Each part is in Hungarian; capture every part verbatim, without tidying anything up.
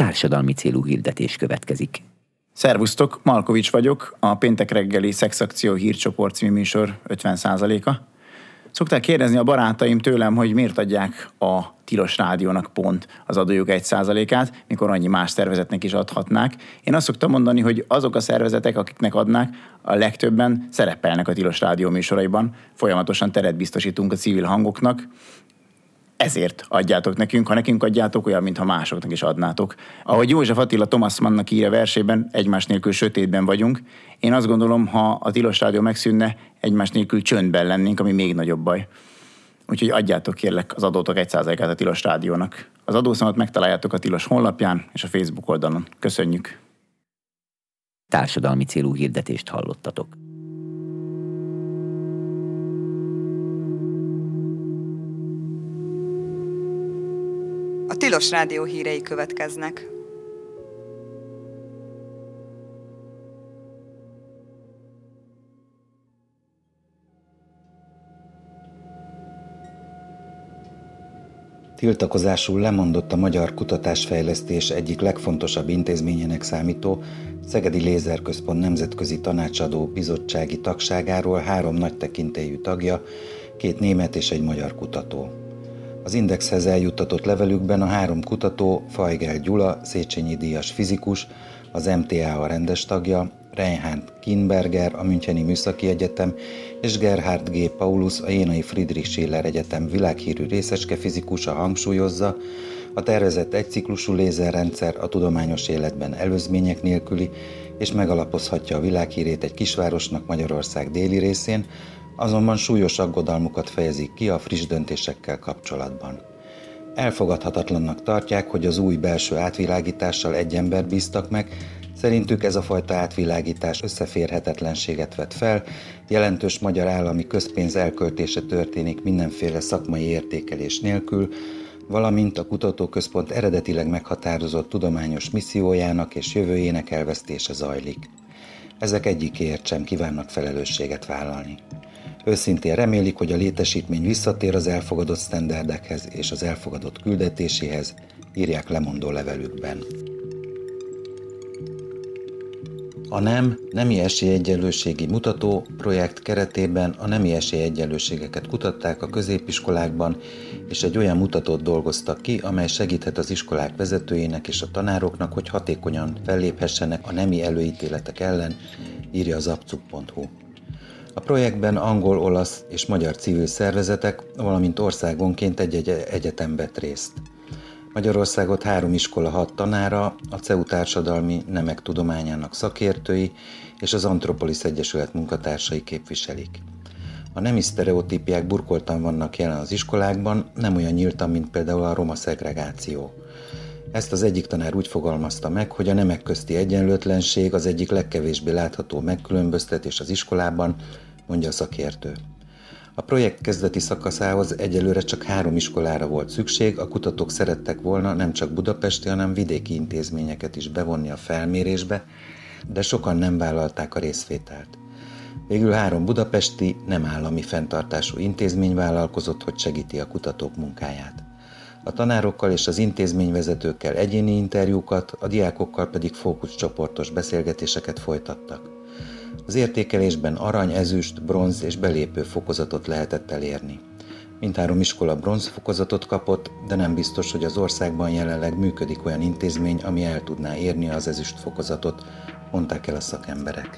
Társadalmi célú hirdetés következik. Szervusztok, Malkovics vagyok, a péntek reggeli Szexakció hírcsoport című műsor ötven százaléka. Szokták kérdezni a barátaim tőlem, hogy miért adják a Tilos Rádiónak pont az adójuk egy százalékát, mikor annyi más szervezetnek is adhatnák. Én azt szoktam mondani, hogy azok a szervezetek, akiknek adnák, a legtöbben szerepelnek a Tilos Rádió műsoraiban. Folyamatosan teret biztosítunk a civil hangoknak, ezért adjátok nekünk, ha nekünk adjátok, olyan, mintha másoknak is adnátok. Ahogy József Attila Thomas Mannnak írja versében, egymás nélkül sötétben vagyunk. Én azt gondolom, ha a Tilos Rádió megszűnne, egymás nélkül csöndben lennénk, ami még nagyobb baj. Úgyhogy adjátok kérlek az adótok egy százalékát a Tilos Rádiónak. Az adószámot megtaláljátok a Tilos honlapján és a Facebook oldalon. Köszönjük! Társadalmi célú hirdetést hallottatok. A Tilos Rádió hírei következnek. Tiltakozásul lemondott a magyar kutatásfejlesztés egyik legfontosabb intézményének számító Szegedi Lézerközpont Nemzetközi Tanácsadó Bizottsági tagságáról három nagy tekintélyű tagja, két német és egy magyar kutató. Az Indexhez eljuttatott levelükben a három kutató, Feigl Gyula, Széchenyi díjas fizikus, az em té á a rendes tagja, Reinhard Kinberger, a Müncheni Műszaki Egyetem és Gerhard G. Paulus, a Jénai Friedrich Schiller Egyetem világhírű részecske fizikusa hangsúlyozza, a tervezett egyciklusú lézerrendszer a tudományos életben előzmények nélküli, és megalapozhatja a világhírét egy kisvárosnak Magyarország déli részén, azonban súlyos aggodalmukat fejezik ki a friss döntésekkel kapcsolatban. Elfogadhatatlannak tartják, hogy az új belső átvilágítással egy embert bíztak meg, szerintük ez a fajta átvilágítás összeférhetetlenséget vet fel, jelentős magyar állami közpénz elköltése történik mindenféle szakmai értékelés nélkül, valamint a kutatóközpont eredetileg meghatározott tudományos missziójának és jövőjének elvesztése zajlik. Ezek egyikéért sem kívánnak felelősséget vállalni. Őszintén remélik, hogy a létesítmény visszatér az elfogadott sztenderdekhez és az elfogadott küldetéséhez, írják lemondó levelükben. A NEM nemi esélyegyenlőségi mutató projekt keretében a nemi esélyegyenlőségeket kutatták a középiskolákban, és egy olyan mutatót dolgoztak ki, amely segíthet az iskolák vezetőinek és a tanároknak, hogy hatékonyan felléphessenek a nemi előítéletek ellen, írja az abcuk pont hu. A projektben angol, olasz és magyar civil szervezetek, valamint országonként egy-egy egyetem vett részt. Magyarországot három iskola hat tanára, a cé e u társadalmi nemek tudományának szakértői és az Anthropolis Egyesület munkatársai képviselik. A nemi sztereotípiák burkoltan vannak jelen az iskolákban, nem olyan nyíltan, mint például a roma szegregáció. Ezt az egyik tanár úgy fogalmazta meg, hogy a nemek közti egyenlőtlenség az egyik legkevésbé látható megkülönböztetés az iskolában, mondja a szakértő. A projekt kezdeti szakaszához egyelőre csak három iskolára volt szükség, a kutatók szerettek volna nem csak budapesti, hanem vidéki intézményeket is bevonni a felmérésbe, de sokan nem vállalták a részvételt. Végül három budapesti, nem állami fenntartású intézmény vállalkozott, hogy segíti a kutatók munkáját. A tanárokkal és az intézményvezetőkkel egyéni interjúkat, a diákokkal pedig fókuszcsoportos beszélgetéseket folytattak. Az értékelésben arany, ezüst, bronz és belépő fokozatot lehetett elérni. Mindhárom iskola bronz fokozatot kapott, de nem biztos, hogy az országban jelenleg működik olyan intézmény, ami el tudná érni az ezüst fokozatot, mondták el a szakemberek.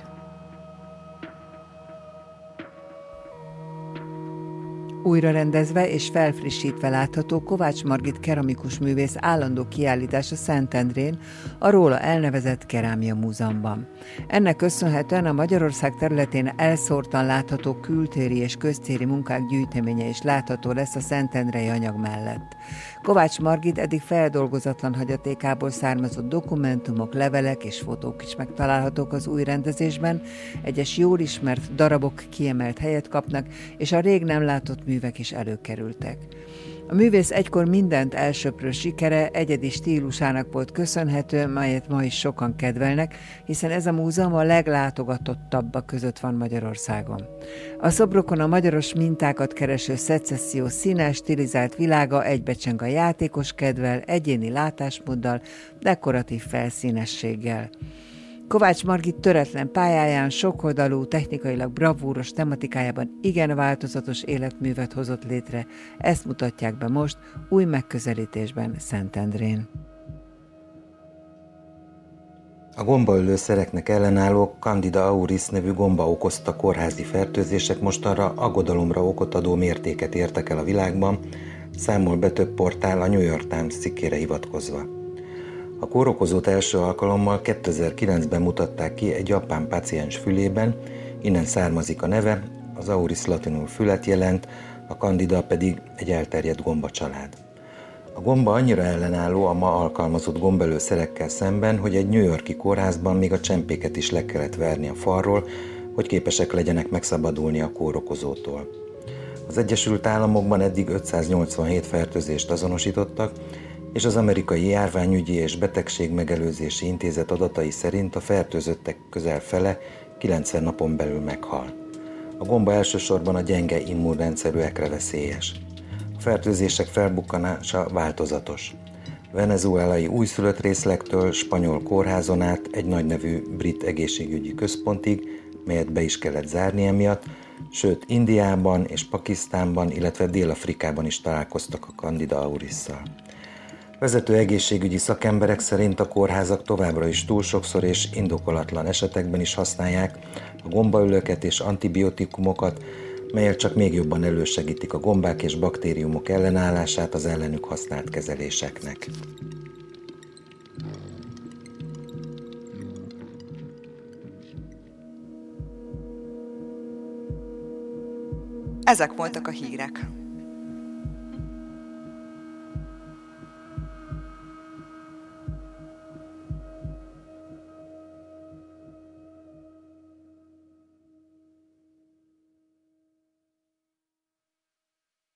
Újra rendezve és felfrissítve látható Kovács Margit keramikus művész állandó kiállítása Szentendrén, a róla elnevezett Kerámia Múzeumban. Ennek köszönhetően a Magyarország területén elszórtan látható kültéri és köztéri munkák gyűjteménye is látható lesz a szentendrei anyag mellett. Kovács Margit eddig feldolgozatlan hagyatékából származott dokumentumok, levelek és fotók is megtalálhatók az új rendezésben, egyes jól ismert darabok kiemelt helyet kapnak, és a rég nem látott művek is előkerültek. A művész egykor mindent elsöprő sikere egyedi stílusának volt köszönhető, melyet ma is sokan kedvelnek, hiszen ez a múzeum a leglátogatottabbak között van Magyarországon. A szobrokon a magyaros mintákat kereső szecesszió színes, stilizált világa egybecseng a játékos kedvel, egyéni látásmóddal, dekoratív felszínességgel. Kovács Margit töretlen pályáján, sokoldalú, technikailag bravúros tematikájában igen változatos életművet hozott létre. Ezt mutatják be most új megközelítésben Szentendrén. A gombaölő szereknek ellenálló Candida auris nevű gomba okozta kórházi fertőzések mostanra aggodalomra okot adó mértéket értek el a világban, számol be több portál a New York Times cikkére hivatkozva. A kórokozót első alkalommal kétezer-kilencben mutatták ki egy japán páciens fülében, innen származik a neve, az auris latinul fület jelent, a Candida pedig egy elterjedt gombacsalád. A gomba annyira ellenálló a ma alkalmazott gombelőszerekkel szemben, hogy egy New York-i kórházban még a csempéket is le kellett verni a falról, hogy képesek legyenek megszabadulni a kórokozótól. Az Egyesült Államokban eddig ötszáznyolcvanhét fertőzést azonosítottak, és az Amerikai Járványügyi és Betegségmegelőzési Intézet adatai szerint a fertőzöttek közel fele kilencven napon belül meghal. A gomba elsősorban a gyenge immunrendszerűekre veszélyes. A fertőzések felbukkanása változatos. Venezuelai újszülött részlektől spanyol kórházon át egy nagynevű brit egészségügyi központig, melyet be is kellett zárni emiatt, sőt Indiában és Pakisztánban, illetve Dél-Afrikában is találkoztak a Candida aurisszal. Vezető egészségügyi szakemberek szerint a kórházak továbbra is túl sokszor és indokolatlan esetekben is használják a gombaölőket és antibiotikumokat, melyek csak még jobban elősegítik a gombák és baktériumok ellenállását az ellenük használt kezeléseknek. Ezek voltak a hírek.